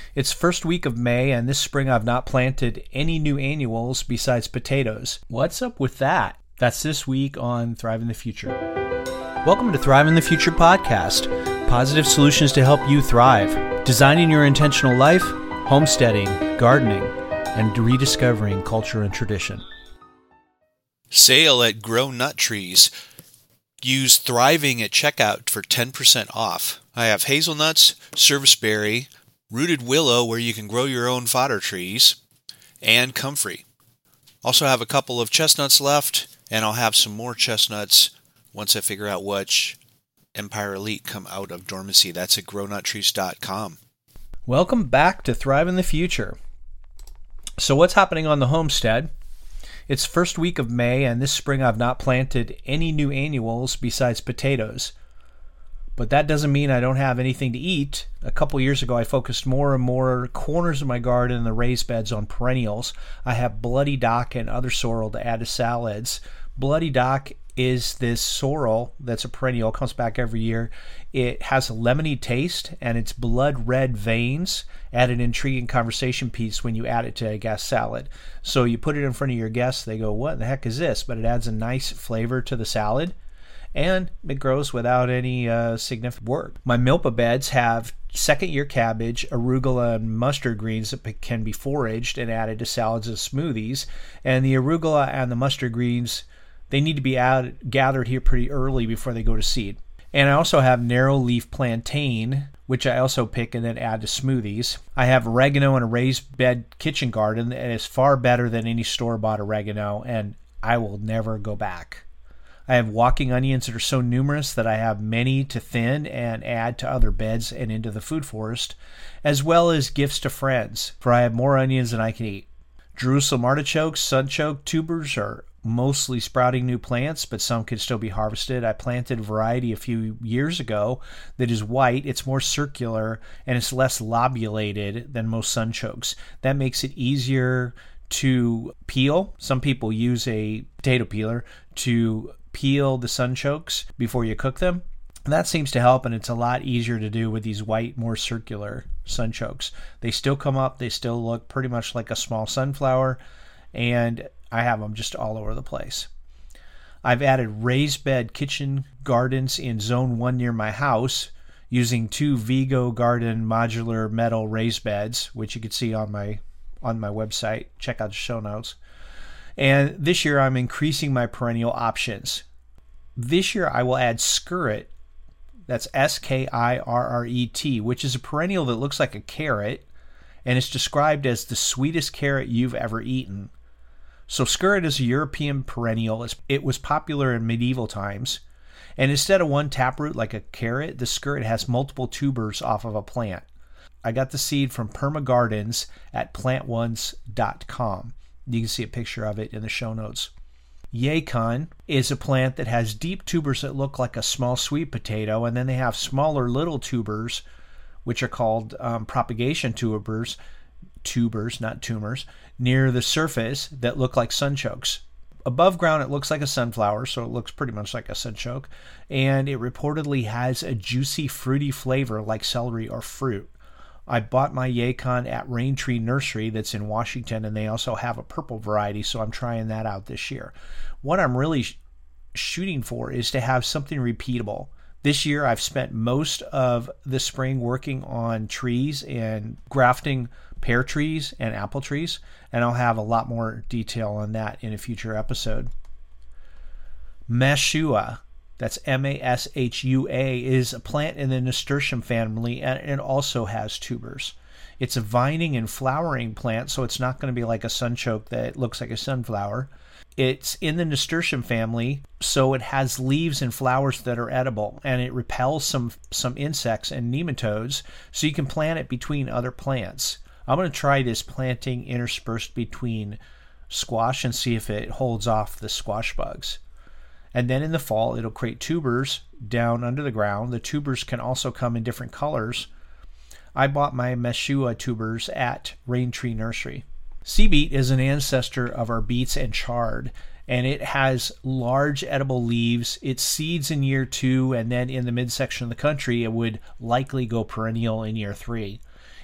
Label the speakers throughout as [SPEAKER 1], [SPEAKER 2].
[SPEAKER 1] It's first week of May, and this spring I've not planted any new annuals besides potatoes. What's up with that? That's this week on Thrive in the Future. Welcome to Thrive in the Future podcast. Positive solutions to help you thrive. Designing your intentional life, homesteading, gardening, and rediscovering culture and tradition.
[SPEAKER 2] Sale at Grow Nut Trees. Use Thriving at checkout for 10% off. I have hazelnuts, serviceberry, rooted willow where you can grow your own fodder trees, and comfrey. Also have a couple of chestnuts left, and I'll have some more chestnuts once I figure out which Empire Elite come out of dormancy. That's at grownuttrees.com.
[SPEAKER 1] Welcome back to Thrive in the Future. So what's happening on the homestead? It's first week of May, and this spring I've not planted any new annuals besides potatoes. But that doesn't mean I don't have anything to eat. A couple years ago, I focused more and more corners of my garden and the raised beds on perennials. I have Bloody Dock and other sorrel to add to salads. Bloody Dock is this sorrel that's a perennial, comes back every year. It has a lemony taste, and its blood red veins add an intriguing conversation piece when you add it to a guest salad. So you put it in front of your guests, they go, "What the heck is this?" But it adds a nice flavor to the salad. And it grows without any significant work. My milpa beds have second-year cabbage, arugula, and mustard greens that can be foraged and added to salads and smoothies. And the arugula and the mustard greens, they need to be gathered here pretty early before they go to seed. And I also have narrow-leaf plantain, which I also pick and then add to smoothies. I have oregano in a raised bed kitchen garden that is far better than any store-bought oregano, and I will never go back. I have walking onions that are so numerous that I have many to thin and add to other beds and into the food forest, as well as gifts to friends, for I have more onions than I can eat. Jerusalem artichokes, sunchoke tubers are mostly sprouting new plants, but some can still be harvested. I planted a variety a few years ago that is white. It's more circular, and it's less lobulated than most sunchokes. That makes it easier to peel. Some people use a potato peeler to peel the sunchokes before you cook them. And that seems to help, and it's a lot easier to do with these white, more circular sunchokes. They still come up, they still look pretty much like a small sunflower, and I have them just all over the place. I've added raised bed kitchen gardens in zone 1 near my house using 2 Vigo Garden modular metal raised beds, which you can see on my website. Check out the show notes. And this year I'm increasing my perennial options. This year I will add skirret, that's Skirret, which is a perennial that looks like a carrot, and it's described as the sweetest carrot you've ever eaten. So skirret is a European perennial. It was popular in medieval times. And instead of one taproot like a carrot, the skirret has multiple tubers off of a plant. I got the seed from Perma Gardens at plantones.com. You can see a picture of it in the show notes. Yacon is a plant that has deep tubers that look like a small sweet potato, and then they have smaller little tubers, which are called propagation tubers, not tumors, near the surface that look like sunchokes. Above ground, it looks like a sunflower, so it looks pretty much like a sunchoke, and it reportedly has a juicy, fruity flavor like celery or fruit. I bought my Yacon at Rain Tree Nursery that's in Washington, and they also have a purple variety, so I'm trying that out this year. What I'm really shooting for is to have something repeatable. This year I've spent most of the spring working on trees and grafting pear trees and apple trees, and I'll have a lot more detail on that in a future episode. Mashua, that's Mashua, is a plant in the nasturtium family, and it also has tubers. It's a vining and flowering plant, so it's not going to be like a sunchoke that looks like a sunflower. It's in the nasturtium family, so it has leaves and flowers that are edible, and it repels some insects and nematodes, so you can plant it between other plants. I'm going to try this planting interspersed between squash and see if it holds off the squash bugs. And then in the fall, it'll create tubers down under the ground. The tubers can also come in different colors. I bought my Mashua tubers at Rain Tree Nursery. Sea beet is an ancestor of our beets and chard, and it has large edible leaves. It seeds in year 2, and then in the midsection of the country, it would likely go perennial in year 3.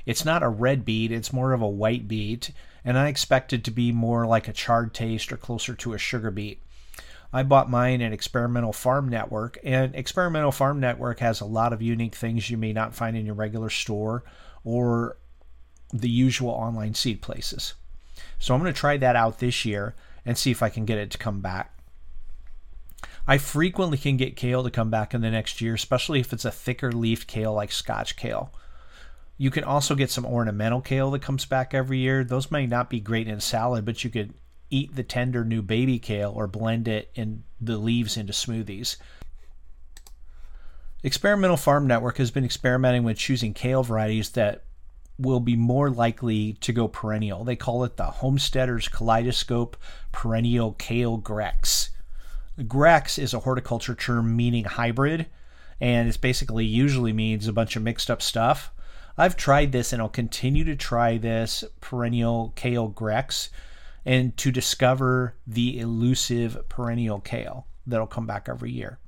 [SPEAKER 1] It's not a red beet, it's more of a white beet, and I expect it to be more like a charred taste or closer to a sugar beet. I bought mine at Experimental Farm Network, and Experimental Farm Network has a lot of unique things you may not find in your regular store or the usual online seed places. So I'm going to try that out this year and see if I can get it to come back. I frequently can get kale to come back in the next year, especially if it's a thicker leafed kale like Scotch kale. You can also get some ornamental kale that comes back every year. Those may not be great in salad, but you could eat the tender new baby kale or blend it in the leaves into smoothies. Experimental Farm Network has been experimenting with choosing kale varieties that will be more likely to go perennial. They call it the Homesteader's Kaleidoscope Perennial Kale Grex. Grex is a horticulture term meaning hybrid, and it's basically usually means a bunch of mixed up stuff. I've tried this and I'll continue to try this perennial kale Grex and to discover the elusive perennial kale that'll come back every year.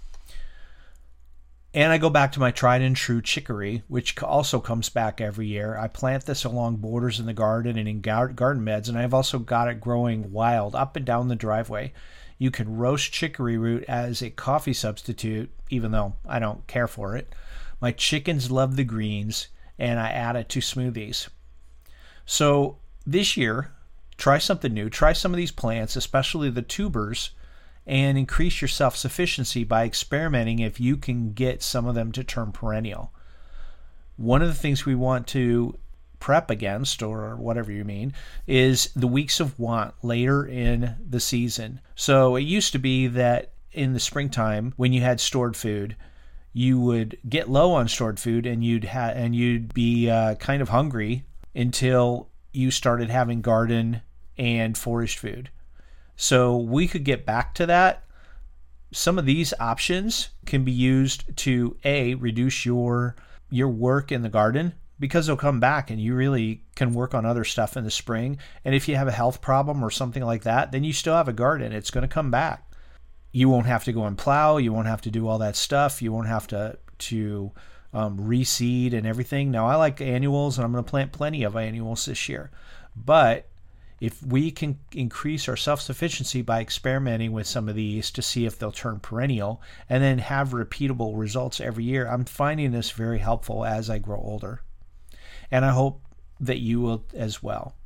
[SPEAKER 1] And I go back to my tried and true chicory, which also comes back every year. I plant this along borders in the garden and in garden beds, and I've also got it growing wild up and down the driveway. You can roast chicory root as a coffee substitute, even though I don't care for it. My chickens love the greens, and I add it to smoothies. So this year, try something new. Try some of these plants, especially the tubers, and increase your self-sufficiency by experimenting if you can get some of them to turn perennial. One of the things we want to prep against, or whatever you mean, is the weeks of want later in the season. So it used to be that in the springtime, when you had stored food, you would get low on stored food and you'd be kind of hungry until you started having garden and foraged food. So we could get back to that. Some of these options can be used to reduce your work in the garden, because they'll come back and you really can work on other stuff in the spring. And if you have a health problem or something like that, then you still have a garden. It's going to come back. You won't have to go and plow. You won't have to do all that stuff. You won't have to reseed and everything. Now, I like annuals, and I'm going to plant plenty of annuals this year. But if we can increase our self-sufficiency by experimenting with some of these to see if they'll turn perennial and then have repeatable results every year, I'm finding this very helpful as I grow older. And I hope that you will as well.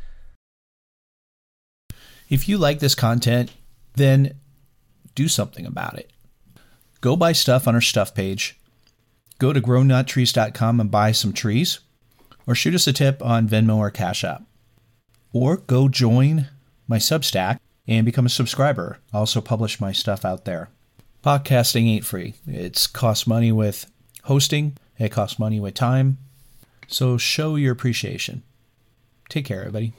[SPEAKER 1] If you like this content, then do something about it. Go buy stuff on our stuff page. Go to grownuttrees.com and buy some trees, or shoot us a tip on Venmo or Cash App. Or go join my Substack and become a subscriber. I also publish my stuff out there. Podcasting ain't free. It costs money with hosting. It costs money with time. So show your appreciation. Take care, everybody.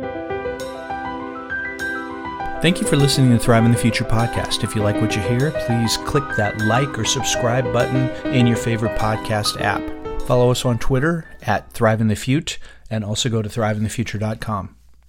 [SPEAKER 1] Thank you for listening to Thrive in the Future podcast. If you like what you hear, please click that like or subscribe button in your favorite podcast app. Follow us on Twitter at ThriveInTheFute, and also go to thriveinthefuture.com.